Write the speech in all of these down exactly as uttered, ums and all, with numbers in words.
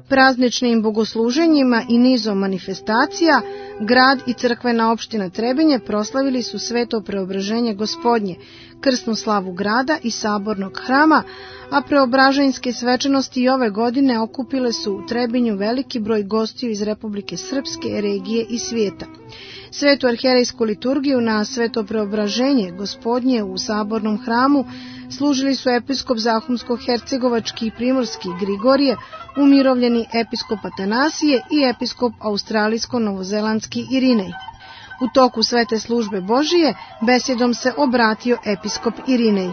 Prazničnim bogosluženjima i nizom manifestacija, grad i crkvena opština Trebinje proslavili su sveto preobraženje Gospodnje, krsnu slavu grada i sabornog hrama, a preobraženjske svečanosti i ove godine okupile su u Trebinju veliki broj gostiju iz Republike Srpske, regije i svijeta. Svetu arhijerejsku liturgiju na sveto preobraženje Gospodnje u sabornom hramu služili su episkop Zahumsko-hercegovački i primorski Grigorije, umirovljeni episkop Atanasije i episkop australijsko-novozelandski Irinej. U toku svete službe Božije besedom se obratio episkop Irinej.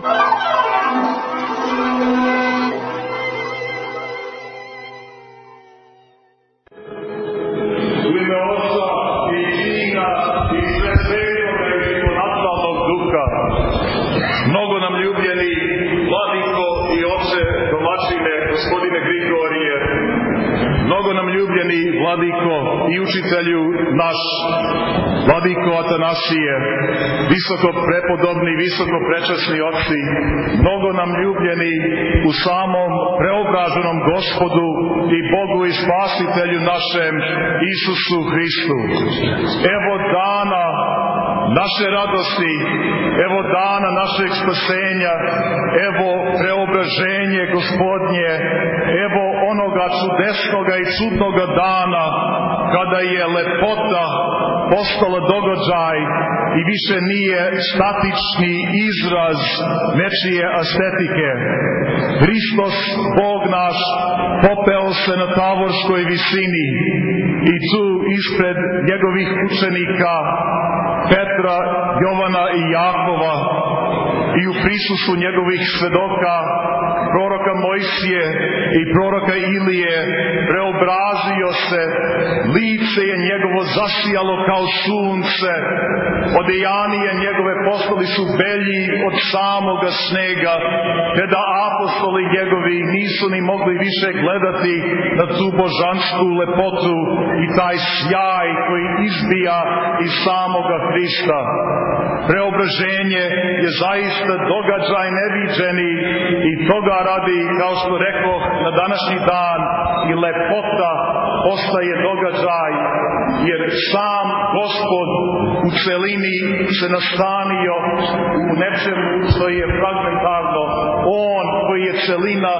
Vladiko i učitelju naš, Vladiko Atanasije, visoko prepodobni, visoko prečasni oci, mnogo nam ljubljeni u samom preobraženom Gospodu i Bogu i Spasitelju našem Isusu Hristu. Evo dana naše radosti, evo dana našeg spasenja, evo preobraženje Gospodnje, evo onoga čudesnoga i čudnoga dana kada je lepota postala događaj i više nije statični izraz nečije estetike. Hristos, Bog naš, popeo se na tavorskoj visini i tu ispred njegovih učenika Petra, Jovana i Jakova i u prisustvu njegovih svedoka, proroka Mojsije i proroka Ilije, preobrazio se, lice je njegovo zasijalo kao sunce, odejanije njegove postali su belji od samoga snega, te da apostoli njegovi nisu ni mogli više gledati na tu božansku lepotu i taj sjaj koji izbija iz samoga Hrista. Preobraženje je zaista događaj neviđeni i toga radi, kao što rekao, na današnji dan i lepota postaje događaj, jer sam Gospod u celini se nastanio u nečemu što je fragmentarno. On koji je celina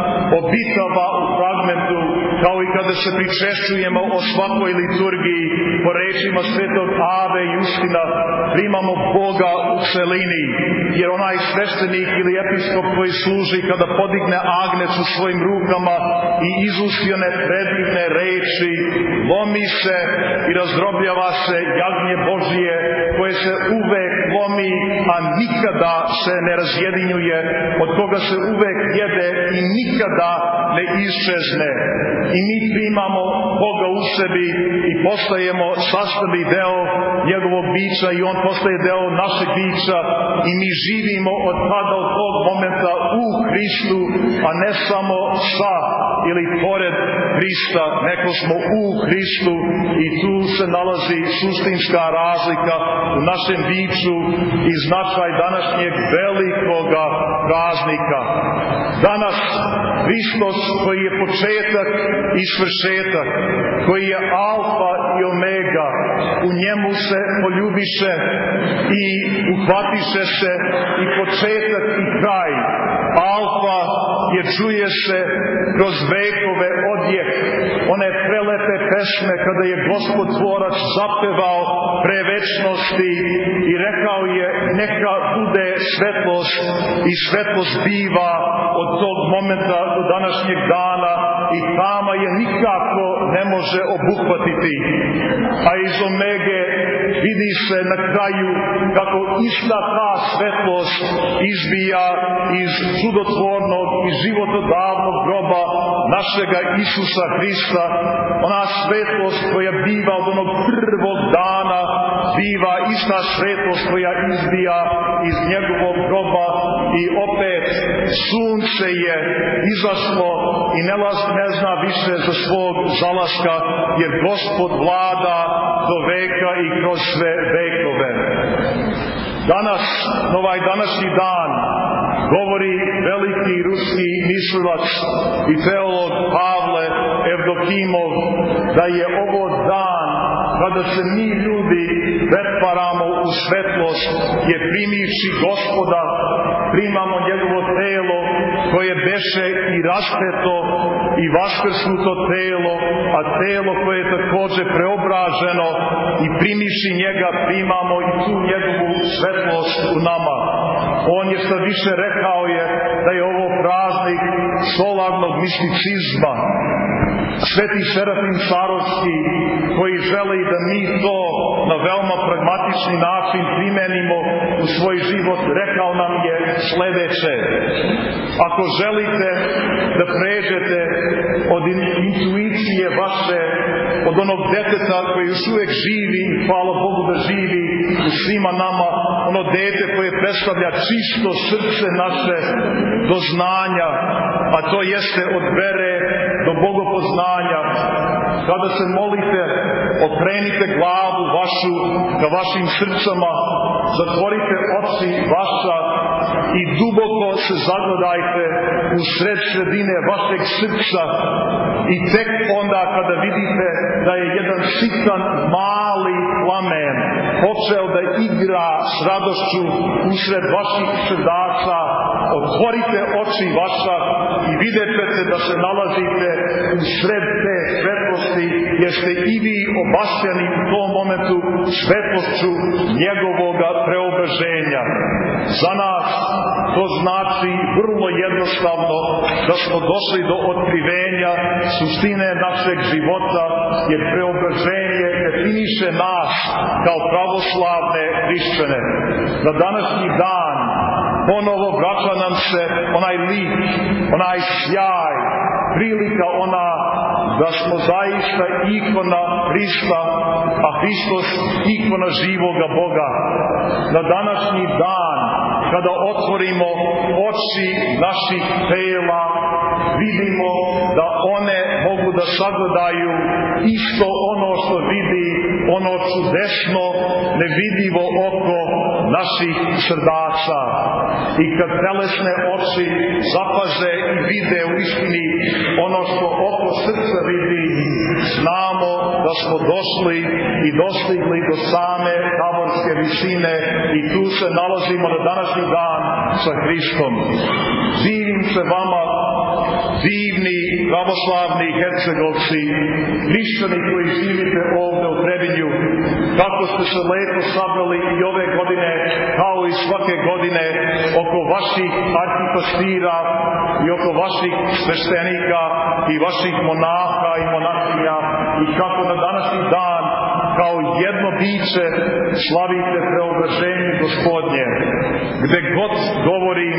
obitava u fragmentu, kao i kada se pričešćujemo o svakoj liturgiji, po rečima svetog Ave i Justina, primamo Boga u celini, jer onaj sveštenik ili episkop koji služi kada podigne agnec u svojim rukama i izusti one predivne reči, lomi se i razdrobljava se jagnje Božije koje se uvek lomi, a nikada se ne razjedinjuje, od koga se uvek jede i nikada ne iščezne. I mi primamo Boga u sebi i postajemo sastavni deo njegovog bića i on postaje deo našeg bića i mi živimo od tada, od tog momenta u Hristu, a ne samo sa ili pored Hrista, nego smo u Hristu i tu se nalazi suštinska razlika u našem biću i značaj današnjeg velikoga praznika. Danas Hristos koji je početak i svršetak, koji je alfa i omega, u njemu se poljubiše i uhvatiše se i početak i kraj. Alfa je čuje se kroz vekove odjeh, one prelepe pesme kada je Gospod tvorac zapevao pre večnosti i rekao je neka bude svetlost i svetlost biva od tog momenta do današnjeg dana i tama je nikako ne može obuhvatiti. A iz omege vidi se na kraju kako ista ta svetlost izbija iz čudotvornog i životodavnog groba našega Isusa Hrista. Ona svetlost koja biva od onog prvog dana, biva ista svetlost koja izbija iz njegovog groba i opet sunce je izašlo i ne, ne zna više za svog zalaska, jer Gospod vlada do veka i kroz sve vekove. Danas, ovaj današnji dan, govori veliki ruski mislilac i teolog Pavle Evdokimov, da je ovo dan kada se mi ljudi pretvaramo u svetlost, je primivši Gospoda, primamo njegovo telo koje beše i raspeto i vaskrsnuto telo, a telo koje je takođe preobraženo i primivši njega primamo i tu njegovu svetlost u nama. On je šta više rekao je da je ovo praznik solarnog misticizma. Sveti Serafim Sarovski, koji žele da mi to na veoma pragmatični način primenimo u svoj život, rekao nam je sledeće: ako želite da pređete od intuicije vaše, od onog deteta koji još uvek živi, hvala Bogu da živi u svima nama, ono dete koje predstavlja čisto srce naše do znanja, a to jeste od vere do bogopoznanja. Kada se molite, okrenite glavu vašu ka vašim srcama, zatvorite oči vaša i duboko se zagledajte u sred sredine vašeg srca i tek onda kada vidite da je jedan sitan mali plamen počeo da igra s radošću usred vaših srdaca, otvorite oči vaša i vidjet ćete da se nalazite u sred te svetlosti, jer ste i vi obasjani u tom momentu svetlošću njegovoga preobraženja. Za nas to znači vrlo jednostavno da smo došli do otkrivenja suštine našeg života, jer preobraženje definiše nas kao pravoslavne hrišćane. Na današnji dan ponovo vraća nam se onaj lik, onaj sjaj, prilika ona da smo zaista ikona Hrista, a Hristos ikona živoga Boga. Na današnji dan, kada otvorimo oči naših tela, vidimo da one mogu da sagledaju isto ono što vidi ono čudesno, nevidljivo oko naših srdaca. I kad telesne oči zapaze i vide u istini ono što oko srca vidi, znamo da smo došli i dostigli do same taborske visine i tu se nalazimo na današnji dan sa Hristom. Divim se vama, divni pravoslavni Hercegovci, hrišćani koji živite ovde u Trebinju, kako ste se lepo sabrali i ove godine, kao i svake godine, oko vaših arhipastira i oko vaših sveštenika i vaših monaha i monahinja, i kako na današnji dan kao jedno biće slavite preobraženje Gospodnje. Gde god govorim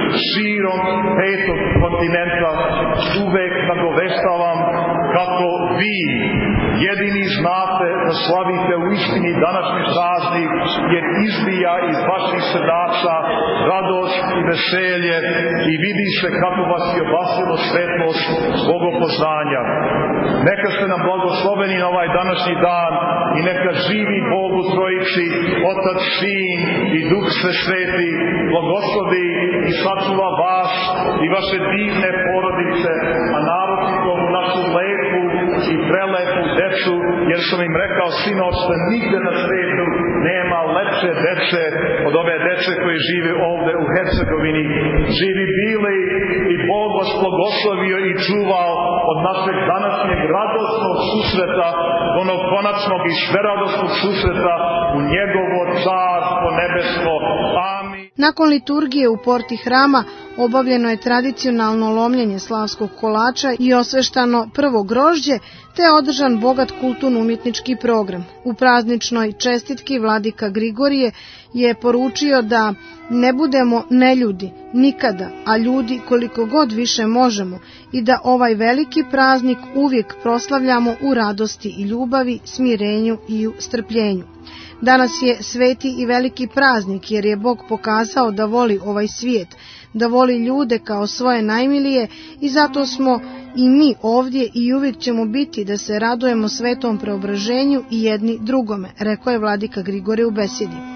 širom petog kontinenta, uvek nagoveštavam kako vi jedini znate da slavite u istini današnji praznik, jer izbija iz vaših srdaca radost i veselje i vidi se kako vas je obasilo svetlost bogopoznanja. Neka ste nam blagosloveni na ovaj današnji dan i neka živi Bog u Trojici, Otac, Sin i Duh Sveti, blagoslovi i sačuva vas i vaše divne porodice, a naročito u našu lepu i prelepu decu, jer sam im rekao sinoć da nigde na svetu nema lepše dece od ove dece koje žive ovde u Hercegovini. Živi bili i Bog vas blagoslovio i čuvao od našeg današnjeg radosnog susreta, onog konačnog i sveradosnog susreta u njegovo carstvo nebesko. Amin. Nakon liturgije u porti hrama obavljeno je tradicionalno lomljenje slavskog kolača i osveštano prvo grožđe, te održan bogat kulturno-umjetnički program. U prazničnoj čestitki vladika Grigorije je poručio da ne budemo neljudi nikada, a ljudi koliko god više možemo, i da ovaj veliki praznik uvijek proslavljamo u radosti i ljubavi, smirenju i u strpljenju. Danas je sveti i veliki praznik jer je Bog pokazao da voli ovaj svijet, da voli ljude kao svoje najmilije, i zato smo i mi ovdje i uvijek ćemo biti da se radujemo svetom preobraženju i jedni drugome, rekao je vladika Grigorije u besedi.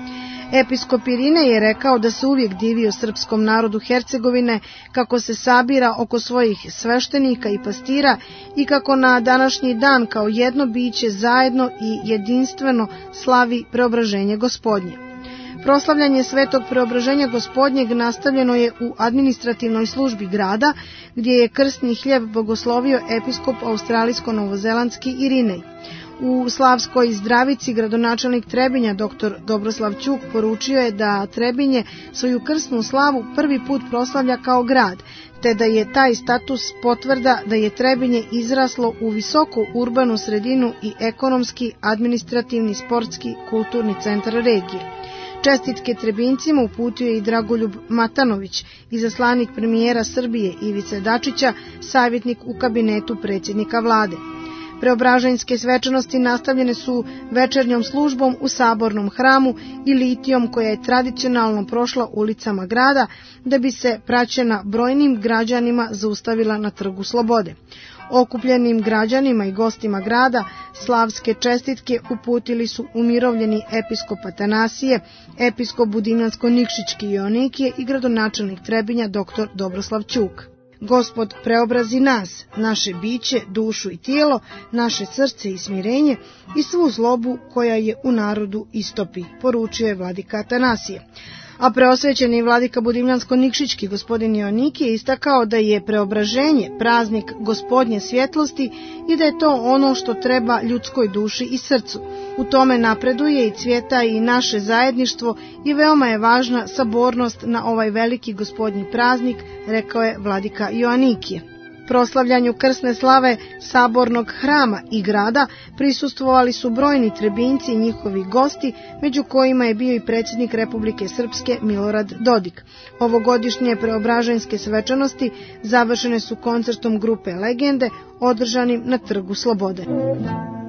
Episkop Irinej je rekao da se uvijek divio srpskom narodu Hercegovine kako se sabira oko svojih sveštenika i pastira i kako na današnji dan kao jedno biće zajedno i jedinstveno slavi preobraženje Gospodnje. Proslavljanje Svetog preobraženja Gospodnjeg nastavljeno je u administrativnoj službi grada, gdje je krstni hljeb bogoslovio episkop australijsko-novozelandski Irinej. U Slavskoj Zdravici gradonačelnik Trebinja dr Dobroslav Ćuk poručio je da Trebinje svoju krsnu slavu prvi put proslavlja kao grad, te da je taj status potvrda da je Trebinje izraslo u visoku urbanu sredinu i ekonomski, administrativni, sportski, kulturni centar regije. Čestitke Trebincima uputio je i Dragoljub Matanović, izaslanik premijera Srbije Ivice Dačića, savjetnik u kabinetu predsjednika vlade. Preobraženjske svečanosti nastavljene su večernjom službom u Sabornom hramu i litijom koja je tradicionalno prošla ulicama grada, da bi se praćena brojnim građanima zaustavila na Trgu Slobode. Okupljenim građanima i gostima grada slavske čestitke uputili su umirovljeni episkop Atanasije, episkop Budimljansko-Nikšićki Joanikije i gradonačelnik Trebinja dr Dobroslav Ćuk. Gospod preobrazi nas, naše biće, dušu i tijelo, naše srce i smirenje i svu zlobu koja je u narodu istopi, poručio je vladika Atanasije. A preosvećeni vladika Budimljansko-Nikšićki gospodin Joanikije je istakao da je preobraženje praznik Gospodnje svjetlosti i da je to ono što treba ljudskoj duši i srcu. U tome napreduje i cvjeta i naše zajedništvo i veoma je važna sabornost na ovaj veliki Gospodnji praznik, rekao je vladika Joanikije. Proslavljanju krsne slave Sabornog hrama i grada prisustvovali su brojni Trebinjci i njihovi gosti, među kojima je bio i predsjednik Republike Srpske Milorad Dodik. Ovogodišnje preobraženjske svečanosti završene su koncertom grupe Legende održanim na Trgu Slobode.